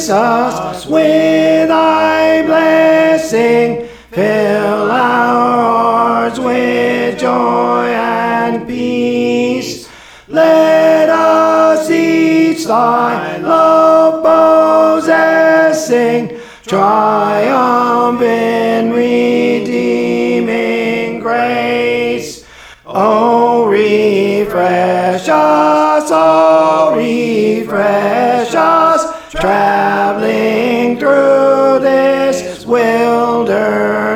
us with thy blessing. Fill our hearts with joy and peace. Let us each thy love possessing, triumph in redeeming grace. Oh, refresh us, traveling through this wilderness.